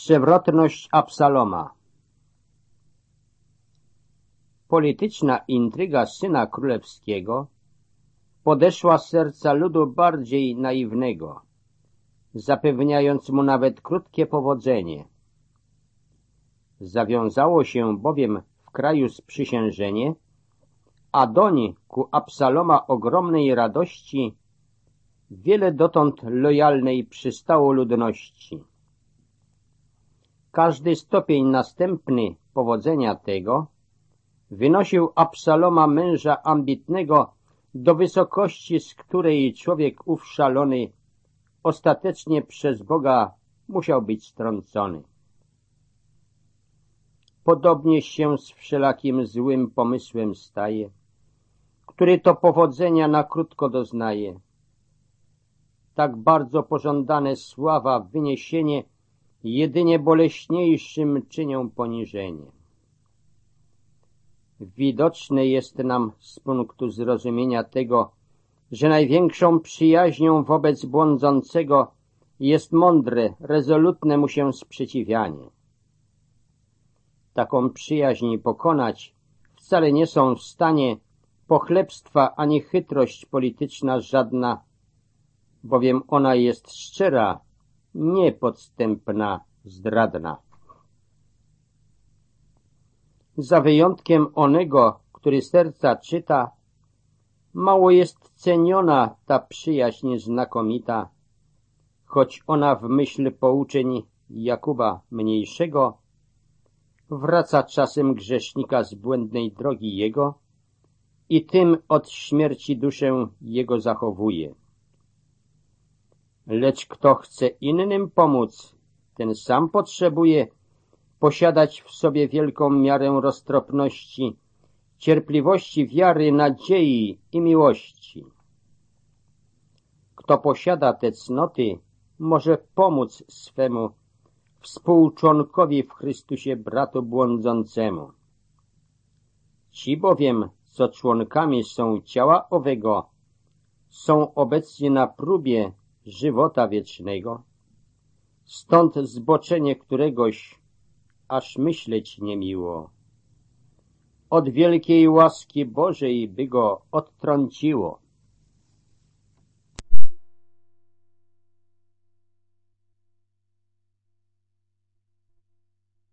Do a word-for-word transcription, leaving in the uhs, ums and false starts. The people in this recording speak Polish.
Przewrotność Absaloma. Polityczna intryga syna królewskiego podeszła z serca ludu bardziej naiwnego, zapewniając mu nawet krótkie powodzenie. Zawiązało się bowiem w kraju sprzysiężenie, a doń ku Absaloma ogromnej radości wiele dotąd lojalnej przystało ludności. Każdy stopień następny powodzenia tego wynosił Absaloma, męża ambitnego, do wysokości, z której człowiek ów szalony ostatecznie przez Boga musiał być strącony. Podobnie się z wszelakim złym pomysłem staje, który to powodzenia na krótko doznaje. Tak bardzo pożądane sława, wyniesienie jedynie boleśniejszym czynią poniżenie. Widoczne jest nam z punktu zrozumienia tego, że największą przyjaźnią wobec błądzącego jest mądre, rezolutne mu się sprzeciwianie. Taką przyjaźń pokonać wcale nie są w stanie pochlebstwa ani chytrość polityczna żadna, bowiem ona jest szczera, niepodstępna, zdradna. Za wyjątkiem onego, który serca czyta, mało jest ceniona ta przyjaźń znakomita, choć ona w myśl pouczeń Jakuba Mniejszego wraca czasem grzesznika z błędnej drogi jego i tym od śmierci duszę jego zachowuje. Lecz kto chce innym pomóc, ten sam potrzebuje posiadać w sobie wielką miarę roztropności, cierpliwości, wiary, nadziei i miłości. Kto posiada te cnoty, może pomóc swemu współczłonkowi w Chrystusie bratu błądzącemu. Ci bowiem, co członkami są ciała owego, są obecnie na próbie żywota wiecznego, stąd zboczenie któregoś aż myśleć niemiło. Od wielkiej łaski Bożej by go odtrąciło.